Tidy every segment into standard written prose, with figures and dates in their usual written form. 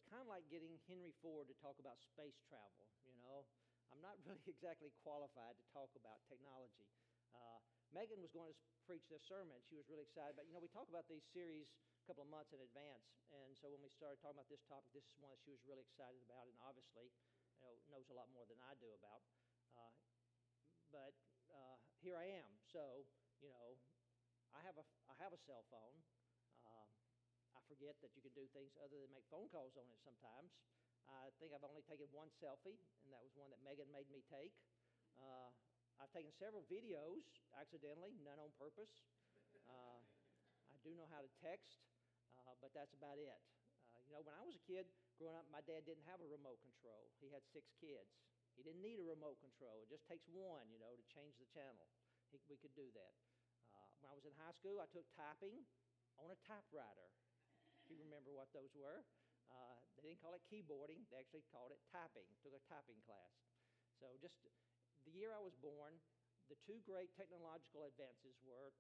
kind of like getting Henry Ford to talk about space travel, you know. I'm not really exactly qualified to talk about technology. Megan was going to preach this sermon. She was really excited. But, you know, we talk about these series a couple of months in advance. And so when we started talking about this topic, this is one that she was really excited about and obviously knows a lot more than I do about. But here I am. So, you know, I have a cell phone. I forget that you can do things other than make phone calls on it sometimes. I think I've only taken one selfie, and that was one that Megan made me take. I've taken several videos accidentally, none on purpose. I do know how to text, but that's about it. You know, when I was a kid growing up, my dad didn't have a remote control. He had 6 kids. He didn't need a remote control. It just takes one, you know, to change the channel. We could do that. When I was in high school, I took typing on a typewriter. If you remember what those were. They didn't call it keyboarding. They actually called it typing. Took a typing class. So just the year I was born, the 2 great technological advances were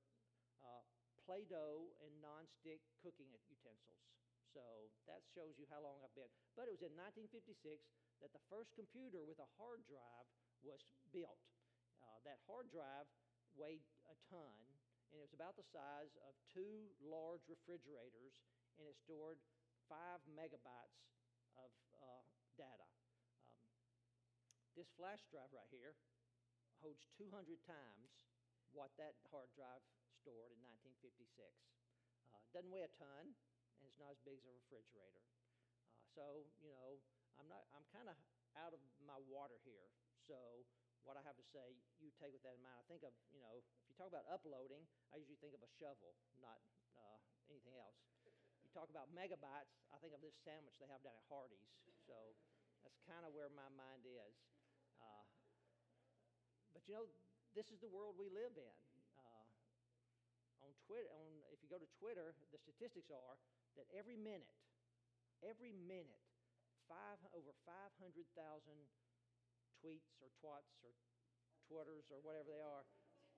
Play-Doh and non-stick cooking utensils. So that shows you how long I've been. But it was in 1956 that the first computer with a hard drive was built. That hard drive weighed a ton, and it was about the size of 2 large refrigerators, and it stored 5 megabytes of data. This flash drive right here holds 200 times what that hard drive stored in 1956. Doesn't weigh a ton, and it's not as big as a refrigerator. So, you know, I'm kind of out of my water here. So what I have to say, you take with that in mind. I think of, you know, if you talk about uploading, I usually think of a shovel, not anything else. You talk about megabytes, I think of this sandwich they have down at Hardee's. So that's kind of where my mind is. But you know, this is the world we live in. On Twitter, if you go to Twitter, the statistics are that every minute, over 500,000 tweets or twats or twitters or whatever they are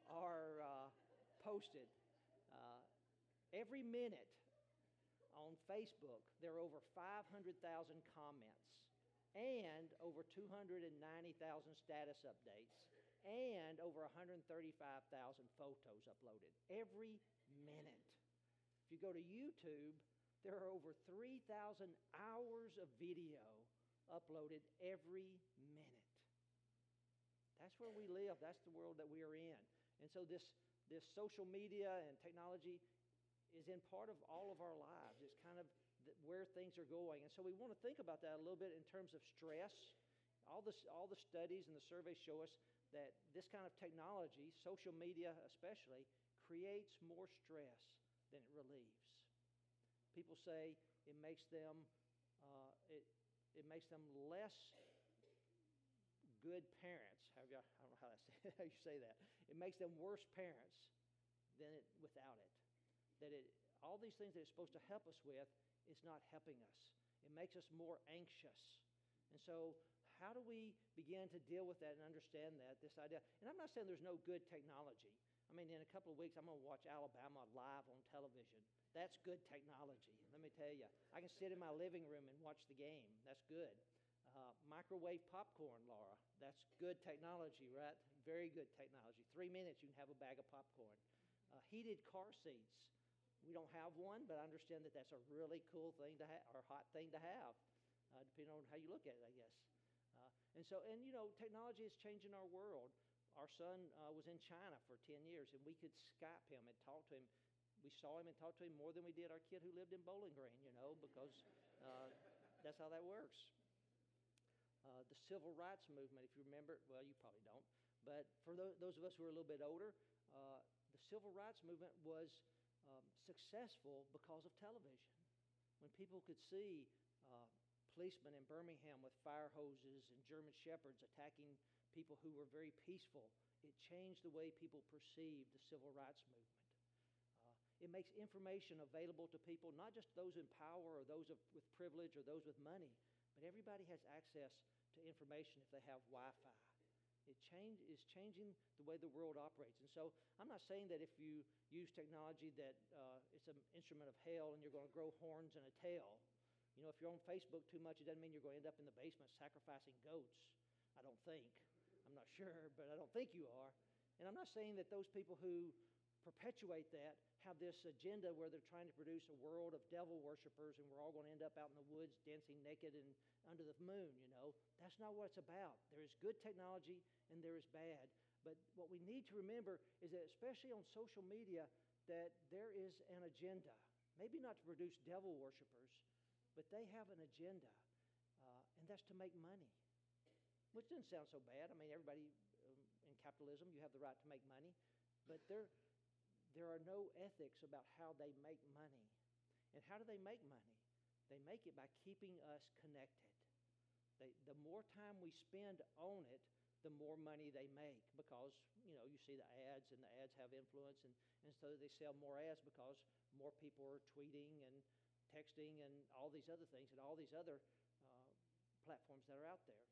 posted. Every minute on Facebook, there are over 500,000 comments and over 290,000 status updates and over 135,000 photos uploaded every minute. If you go to YouTube, there are over 3,000 hours of video uploaded every minute. That's where we live. That's the world that we are in. And so this social media and technology is in part of all of our lives. It's kind of where things are going. And so we want to think about that a little bit in terms of stress. All the studies and the surveys show us that this kind of technology, social media especially, creates more stress than it relieves. People say it makes them less good parents. I don't know how you say that. It makes them worse parents than without it. All these things that it's supposed to help us with, it's not helping us. It makes us more anxious. And so how do we begin to deal with that and understand this idea? And I'm not saying there's no good technology. I mean, in a couple of weeks, I'm going to watch Alabama live on television. That's good technology, let me tell you. I can sit in my living room and watch the game. That's good. Microwave popcorn, Laura. That's good technology, right? Very good technology. 3 minutes, you can have a bag of popcorn. Heated car seats. We don't have one, but I understand that that's a really cool thing to have, or hot thing to have, depending on how you look at it, I guess. And you know, technology is changing our world. Our son was in China for 10 years, and we could Skype him and talk to him. We saw him and talked to him more than we did our kid who lived in Bowling Green, you know, because that's how that works. The civil rights movement, if you remember, well, you probably don't, but for those of us who are a little bit older, the civil rights movement was successful because of television. When people could see policemen in Birmingham with fire hoses and German shepherds attacking people who were very peaceful, it changed the way people perceived the civil rights movement. It makes information available to people, not just those in power or those with privilege or those with money, but everybody has access to information if they have Wi-Fi. It's changing the way the world operates. And so I'm not saying that if you use technology that it's an instrument of hell and you're going to grow horns and a tail. You know, if you're on Facebook too much, it doesn't mean you're going to end up in the basement sacrificing goats. I don't think. I'm not sure, but I don't think you are. And I'm not saying that those people who perpetuate that have this agenda where they're trying to produce a world of devil worshipers and we're all going to end up out in the woods dancing naked and under the moon, you know. That's not what it's about. There is good technology and there is bad. But what we need to remember is that especially on social media, that there is an agenda. Maybe not to produce devil worshipers, but they have an agenda, and that's to make money, which doesn't sound so bad. I mean, everybody in capitalism, you have the right to make money, but there are no ethics about how they make money. And how do they make money? They make it by keeping us connected. The more time we spend on it, the more money they make, because, you know, you see the ads, and the ads have influence, and so they sell more ads because more people are tweeting and texting and all these other things and all these other platforms that are out there.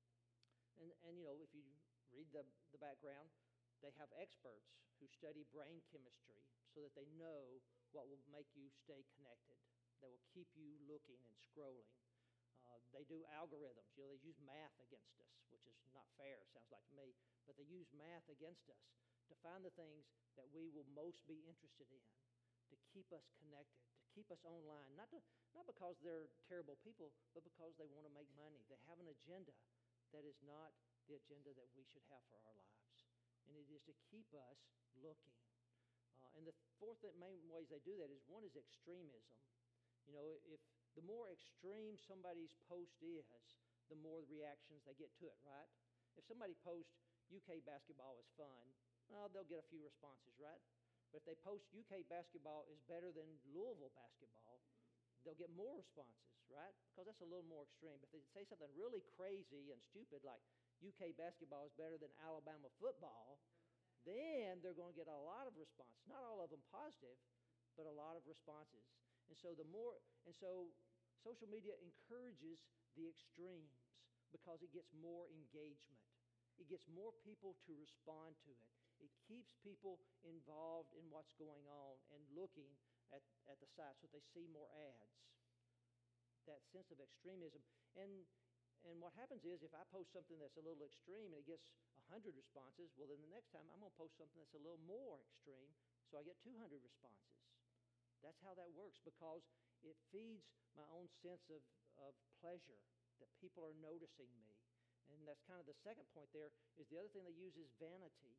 And you know, if you read the background, they have experts who study brain chemistry so that they know what will make you stay connected, that will keep you looking and scrolling. They do algorithms. You know, they use math against us, which is not fair, sounds like to me, but they use math against us to find the things that we will most be interested in, to keep us connected, to keep us online, not because they're terrible people, but because they want to make money. They have an agenda that is not the agenda that we should have for our lives, and it is to keep us looking. And the fourth main ways they do that is, one is extremism. You know, if the more extreme somebody's post is, the more reactions they get to it, right? If somebody posts UK basketball is fun, well, they'll get a few responses, right? But if they post UK basketball is better than Louisville basketball, they'll get more responses, right? Because that's a little more extreme. But if they say something really crazy and stupid like UK basketball is better than Alabama football, then they're going to get a lot of responses. Not all of them positive, but a lot of responses. And so social media encourages the extremes because it gets more engagement. It gets more people to respond to it. It keeps people involved in what's going on and looking at the site so that they see more ads. That sense of extremism. And what happens is, if I post something that's a little extreme and it gets 100 responses, well, then the next time I'm going to post something that's a little more extreme so I get 200 responses. That's how that works, because it feeds my own sense of pleasure that people are noticing me. And that's kind of the second point there, is the other thing they use is vanity.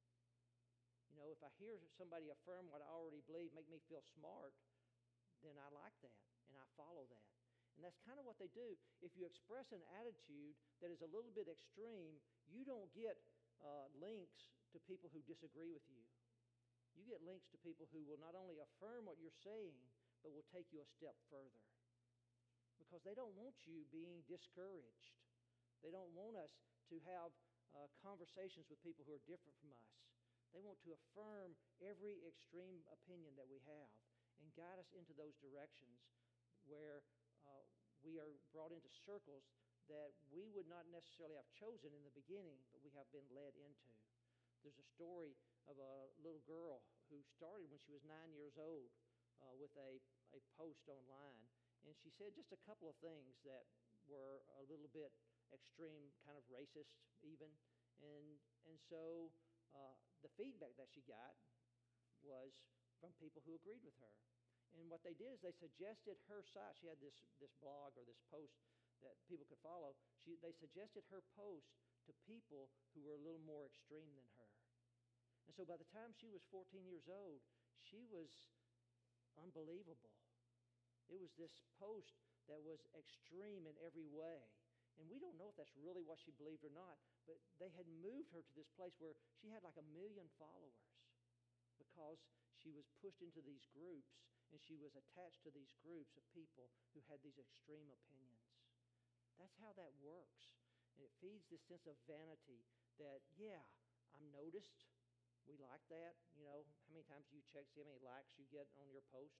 You know, if I hear somebody affirm what I already believe, make me feel smart, then I like that and I follow that. And that's kind of what they do. If you express an attitude that is a little bit extreme, you don't get links to people who disagree with you. You get links to people who will not only affirm what you're saying, but will take you a step further. Because they don't want you being discouraged. They don't want us to have conversations with people who are different from us. They want to affirm every extreme opinion that we have and guide us into those directions where we are brought into circles that we would not necessarily have chosen in the beginning, but we have been led into. There's a story of a little girl who started when she was 9 years old with a post online. And she said just a couple of things that were a little bit extreme, kind of racist even. And so the feedback that she got was from people who agreed with her. And what they did is they suggested her site. She had this blog or this post that people could follow. They suggested her post to people who were a little more extreme than her. And so by the time she was 14 years old, she was unbelievable. It was this post that was extreme in every way. And we don't know if that's really what she believed or not, but they had moved her to this place where she had like 1 million followers because she was pushed into these groups and she was attached to these groups of people who had these extreme opinions. That's how that works. And it feeds this sense of vanity that, yeah, I'm noticed. We like that. You know, how many times do you check, see how many likes you get on your post?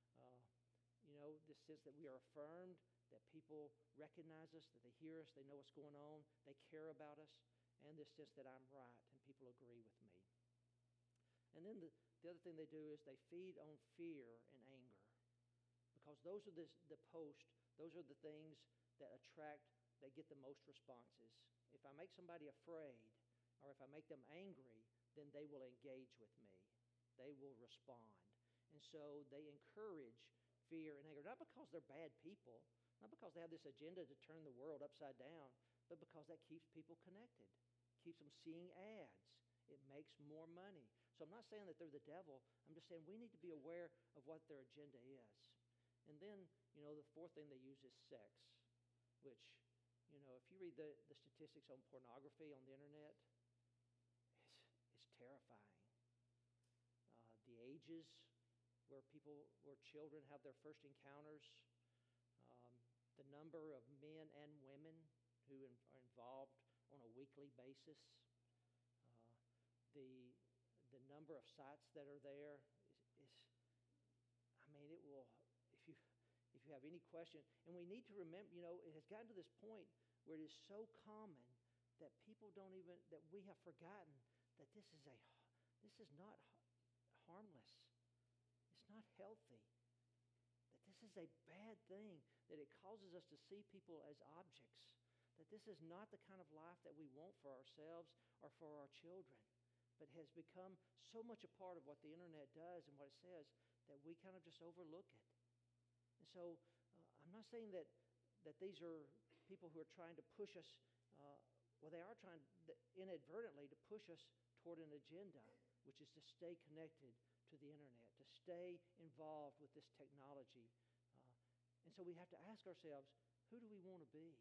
You know, this sense that we are affirmed, that people recognize us, that they hear us, they know what's going on, they care about us, and this sense that I'm right and people agree with me. And then the other thing they do is they feed on fear and anger, because those are the posts those are the things that get the most responses. If I make somebody afraid or if I make them angry, then they will engage with me. They will respond. And so they encourage fear and anger, not because they're bad people, not because they have this agenda to turn the world upside down, but because that keeps people connected, keeps them seeing ads. It makes more money. So I'm not saying that they're the devil. I'm just saying we need to be aware of what their agenda is. And then, the fourth thing they use is sex, which, if you read the statistics on pornography on the internet, it's terrifying. The ages where children have their first encounters, the number of men and women who are involved on a weekly basis, the number of sites that are there it will, if you have any question, and we need to remember, it has gotten to this point where it is so common that that we have forgotten that this is not harmless. It's not healthy. That this is a bad thing, that it causes us to see people as objects, that this is not the kind of life that we want for ourselves or for our children, but has become so much a part of what the internet does and what it says that we kind of just overlook it. And so I'm not saying that these are people who are trying to push us, they are trying inadvertently to push us toward an agenda, which is to stay connected to the internet, to stay involved with this technology. And so we have to ask ourselves, who do we want to be?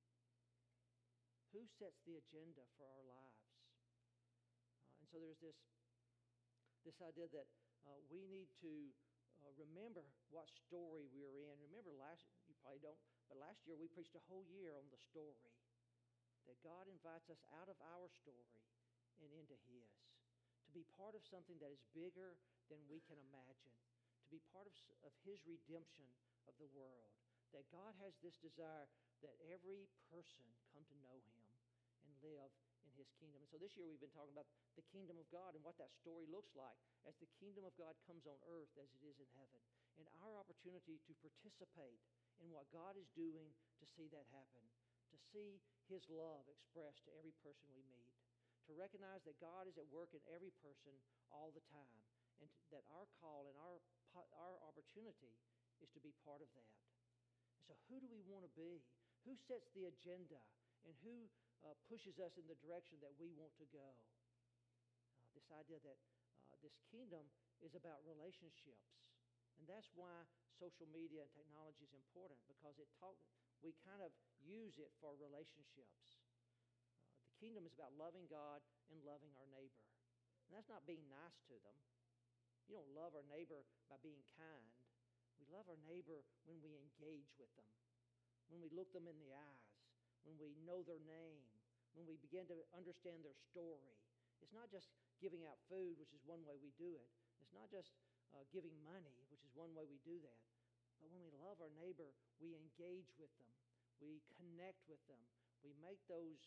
Who sets the agenda for our lives? And so there's this idea that we need to remember what story we are in. Remember, you probably don't, but last year we preached a whole year on the story, that God invites us out of our story and into His, to be part of something that is bigger than we can imagine, to be part of His redemption of the world, that God has this desire that every person come to know Him and live in His kingdom. And so this year we've been talking about the kingdom of God and what that story looks like as the kingdom of God comes on earth as it is in heaven, and our opportunity to participate in what God is doing to see that happen, to see His love expressed to every person we meet, to recognize that God is at work in every person all the time, and that our call and our opportunity is to be part of that. And so who do we want to be? Who sets the agenda, and who pushes us in the direction that we want to go? This idea that this kingdom is about relationships. And that's why social media and technology is important, because we kind of use it for relationships. The kingdom is about loving God and loving our neighbor. And that's not being nice to them. You don't love our neighbor by being kind. We love our neighbor when we engage with them, when we look them in the eyes, when we know their name, when we begin to understand their story. It's not just giving out food, which is one way we do it. It's not just giving money, which is one way we do that. But when we love our neighbor, we engage with them. We connect with them. We make those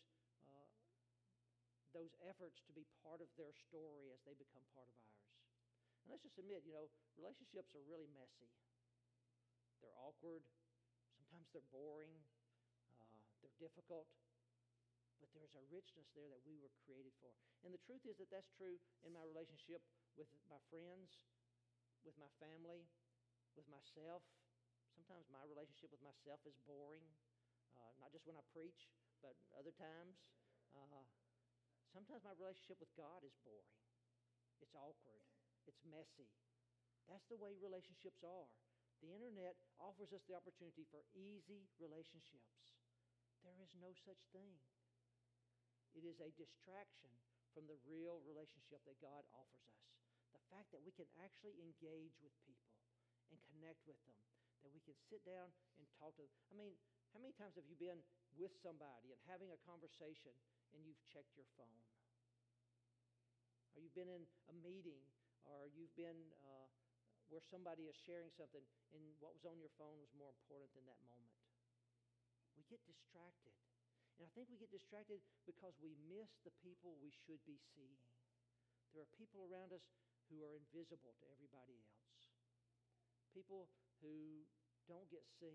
efforts to be part of their story as they become part of ours. And let's just admit, relationships are really messy. They're awkward. Sometimes they're boring. They're difficult. But there's a richness there that we were created for. And the truth is that that's true in my relationship with my friends, with my family, with myself. Sometimes my relationship with myself is boring, not just when I preach, but other times. Sometimes my relationship with God is boring. It's awkward. It's messy. That's the way relationships are. The internet offers us the opportunity for easy relationships. There is no such thing. It is a distraction from the real relationship that God offers us. The fact that we can actually engage with people and connect with them, that we can sit down and talk to them. How many times have you been with somebody and having a conversation and you've checked your phone? Or you've been in a meeting, or you've been where somebody is sharing something and what was on your phone was more important than that moment. We get distracted. And I think we get distracted because we miss the people we should be seeing. There are people around us who are invisible to everybody else. People who don't get seen.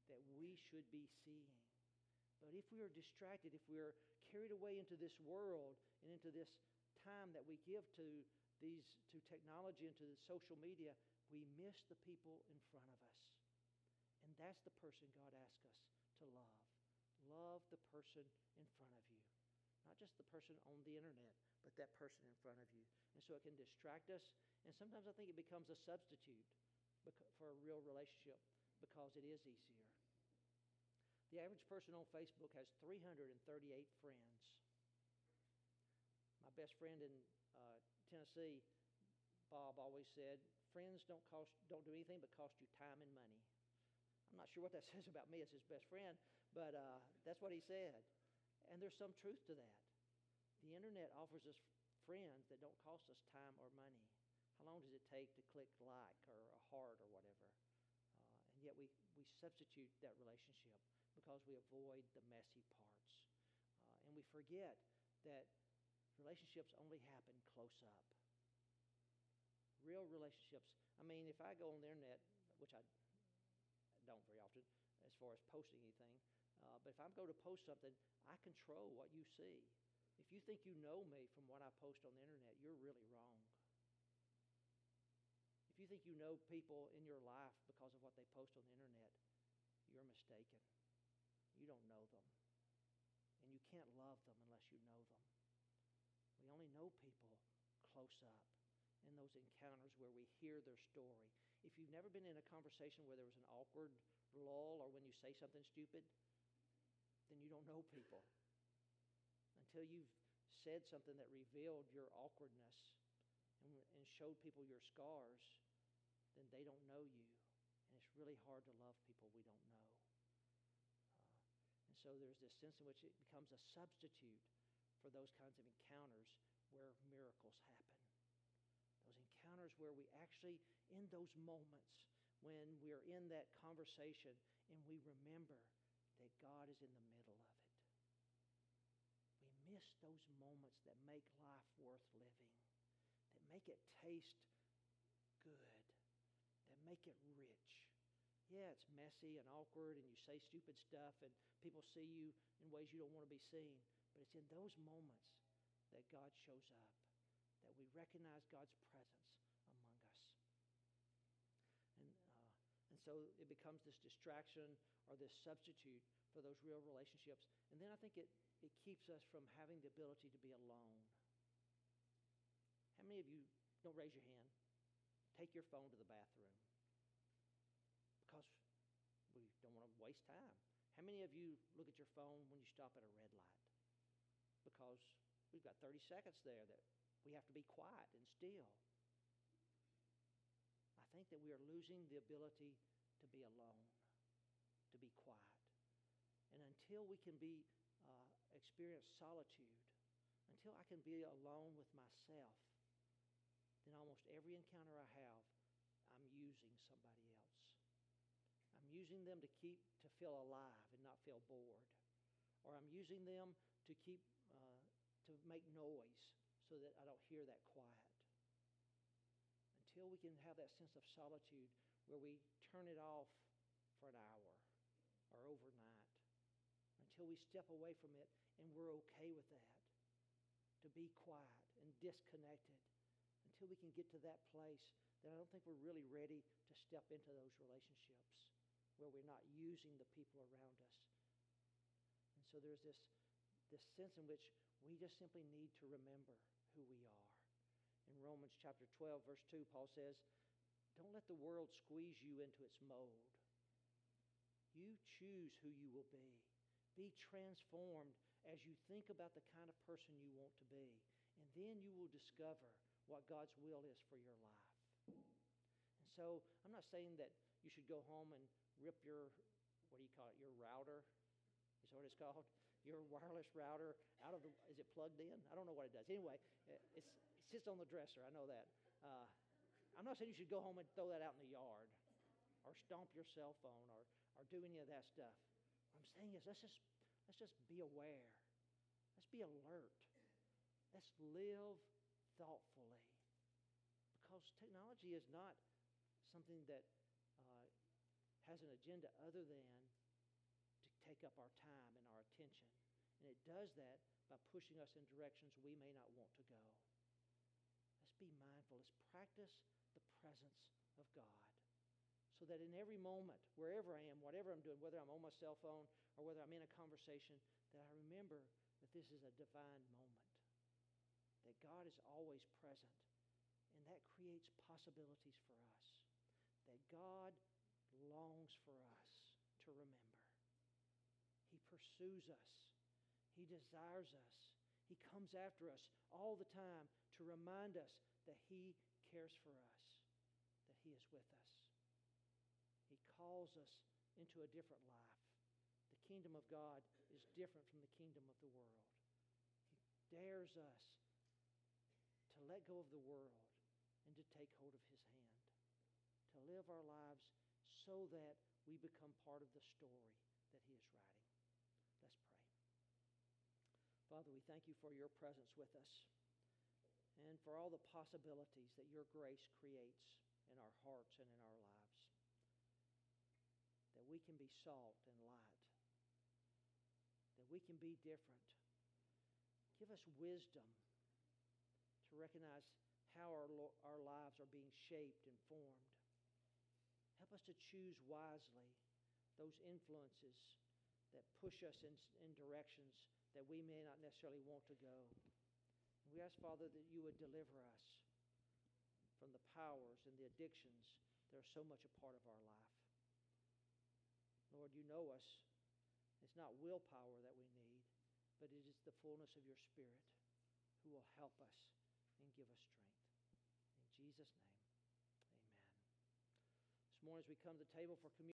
that we should be seeing. But if we are distracted, if we are carried away into this world and into this time that we give to technology and to the social media, we miss the people in front of us. And that's the person God asks us to love. Love the person in front of you. Not just the person on the internet, but that person in front of you. And so it can distract us. And sometimes I think it becomes a substitute for a real relationship because it is easier. The average person on Facebook has 338 friends. My best friend in Tennessee, Bob, always said, friends don't do anything but cost you time and money. I'm not sure what that says about me as his best friend, but that's what he said. And there's some truth to that. The internet offers us friends that don't cost us time or money. How long does it take to click like or a heart or whatever? And yet we substitute that relationship because we avoid the messy parts. And we forget that relationships only happen close up. Real relationships. I mean, if I go on the internet, which I don't very often as far as posting anything, but if I go to post something, I control what you see. If you think you know me from what I post on the internet, you're really wrong. If you think you know people in your life because of what they post on the internet, you're mistaken. You don't know them. And you can't love them unless you know them. We only know people close up in those encounters where we hear their story. If you've never been in a conversation where there was an awkward lull or when you say something stupid, then you don't know people. Until you've said something that revealed your awkwardness and showed people your scars, then they don't know you. And it's really hard to love people we don't know. And so there's this sense in which it becomes a substitute for those kinds of encounters where miracles happen. Those encounters where we actually, in those moments, when we're in that conversation and we remember that God is in the middle of it. We miss those moments that make life worth living, that make it taste good, that make it rich. Yeah, it's messy and awkward and you say stupid stuff and people see you in ways you don't want to be seen. But it's in those moments that God shows up, that we recognize God's presence among us. And so it becomes this distraction or this substitute for those real relationships. And then I think it keeps us from having the ability to be alone. How many of you, don't raise your hand, take your phone to the bathroom? Because we don't want to waste time. How many of you look at your phone when you stop at a red light? Because we've got 30 seconds there that we have to be quiet and still. I think that we are losing the ability to be alone, to be quiet. And until we can experience solitude, until I can be alone with myself, then almost every encounter I have, I'm using somebody else. I'm using them to feel alive and not feel bored. Or I'm using them to make noise so that I don't hear that quiet. Until we can have that sense of solitude where we turn it off for an hour or overnight. Until we step away from it and we're okay with that. To be quiet and disconnected. Until we can get to that place, then I don't think we're really ready to step into those relationships where we're not using the people around us. And so there's this sense in which we just simply need to remember who we are. In Romans chapter 12, verse 2, Paul says, don't let the world squeeze you into its mold. You choose who you will be. Be transformed as you think about the kind of person you want to be. And then you will discover what God's will is for your life. And so I'm not saying that you should go home and rip your, your router? Is that what it's called? Your wireless router out of is it plugged in? I don't know what it does. Anyway, it sits on the dresser. I know that. I'm not saying you should go home and throw that out in the yard or stomp your cell phone or do any of that stuff. What I'm saying is let's just be aware. Let's be alert. Let's live thoughtfully. Because technology is not something that has an agenda other than take up our time and our attention. And it does that by pushing us in directions we may not want to go. Let's be mindful. Let's practice the presence of God so that in every moment, wherever I am, whatever I'm doing, whether I'm on my cell phone or whether I'm in a conversation, that I remember that this is a divine moment, that God is always present, and that creates possibilities for us, that God longs for us to remember. He pursues us. He desires us. He comes after us all the time to remind us that He cares for us, that He is with us. He calls us into a different life. The kingdom of God is different from the kingdom of the world. He dares us to let go of the world and to take hold of His hand, to live our lives so that we become part of the story that He is writing. Let's pray. Father, we thank You for Your presence with us and for all the possibilities that Your grace creates in our hearts and in our lives, that we can be salt and light, that we can be different. Give us wisdom to recognize how our lives are being shaped and formed. Help us to choose wisely those influences that push us in directions that we may not necessarily want to go. We ask, Father, that You would deliver us from the powers and the addictions that are so much a part of our life. Lord, You know us. It's not willpower that we need, but it is the fullness of Your Spirit who will help us and give us strength. In Jesus' name, amen. This morning as we come to the table for communion,